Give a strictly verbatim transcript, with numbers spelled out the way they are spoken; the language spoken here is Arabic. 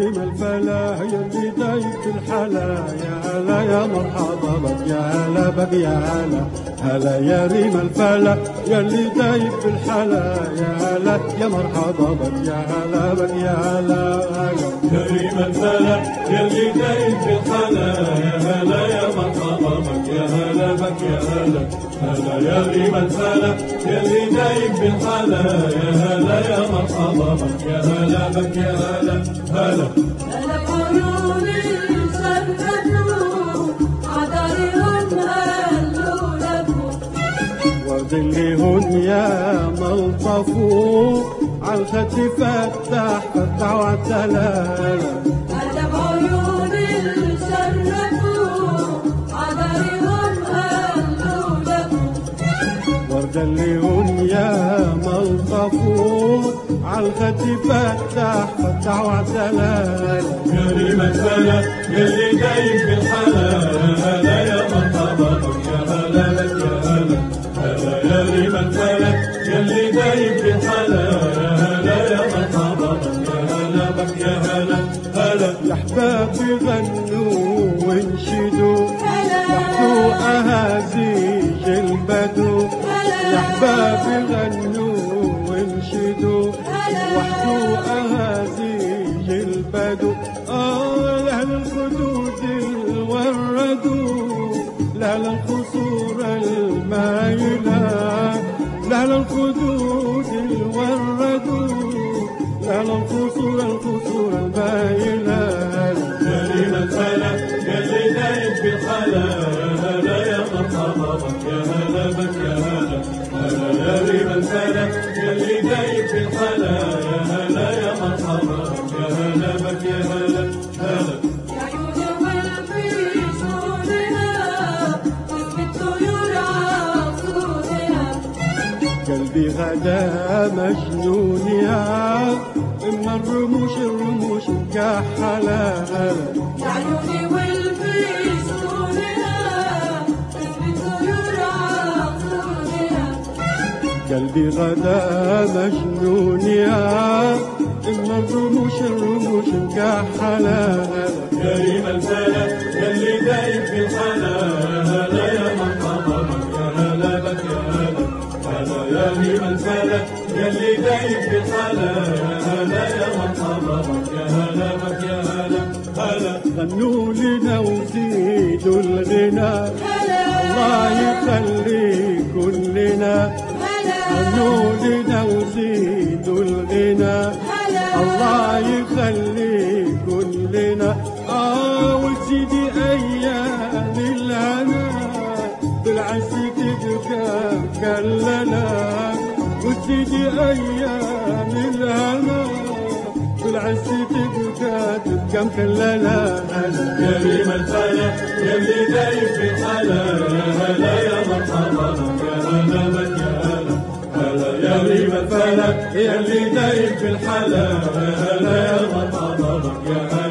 ريم الفلا يلي دايب في الحلا، يا هلا يا مرحبا بك يا هلا بك يا هلا هلا يا ريم الفلا يلي دايب في الحلا، يا هلا يا مرحبا بك يا هلا بك يا هلا هلا يا ريم الفلا يلي دايب في الحلا، يا هلا يا مرحبا بك يا هلا بك يا هلا هلا يا ريم الفلا يلي دايب في الحلا، يا هلا يا مرحبا بك يا هلا بك يا هلا هلا هلا بعيون الشرفوا عذارهم هلوا لكم، وظلهن يا ملطفوا عالخد فتح فتح وعالدلال. هلا بعيون الشرفوا عذارهم هلوا لكم، وظلهن يا ملطفوا عالخد فتح فتح وعالدلال. يا ريم الفلا يلي دايب في الحلا، يا هلا يا مرحبا بك يا هلا بك يا هلا هلا يا ريم الفلا يلي دايب في الحلا، يا هلا يا مرحبا بك يا هلا بك يا هلا هلا يا احبابي غنوا وانشدوا هلا وحدوا اهازيج البدو، يا احبابي غنوا وانشدوا وحدوا اهازيج البدو. اه لاهل الخدود الوردوا لاهل القصور المايله، لاهل الخدود الوردوا لاهل القصور القصور المايله. يا ريم الفلا يلي دايب في الحلا، يا هلا يا مرحبا بك يا هلا بك يا هلا هلا يا ريم الفلا يلي دايب في الحلا، يا هلا يا مرحبا بك يا هلا بك يا هلا هلا يا عيون والبيشونها تثبت طيور عصونها، قلبي غدا مجنون يا إما الرموش الرموش مكحلة. يا عيوني والبيشونها تثبت طيور عصونها، قلبي غدا مجنون يا إما الرموش الرموش مكحلة. يا ريم الفلا يلي دايب في الحلا، يا هلا يا مرحبا بك يا هلا بك يا هلا هلا يا ريم الفلا يلي دايب في الحلا، يا هلا يا مرحبا بك يا هلا بك يا هلا هلا غنوا لنا وزيدوا الغنى، الله يخليكن لنا. غنوا لنا وزيدوا الغنى، الله يخليكن لنا. آه وتزيدي أيام الهنا بالعز تبقى كلنا، وتزيدي أيام الهنا بالعز تبقى تبقى مكللة. يا ريم الفلا يلي دايب في الحلا، يا هلا يا مرحبا بك يا هلا بك يا هلا هلا يا ريم الفلا يلي دايب في الحلا، يا هلا يا مرحبا بك يا هلا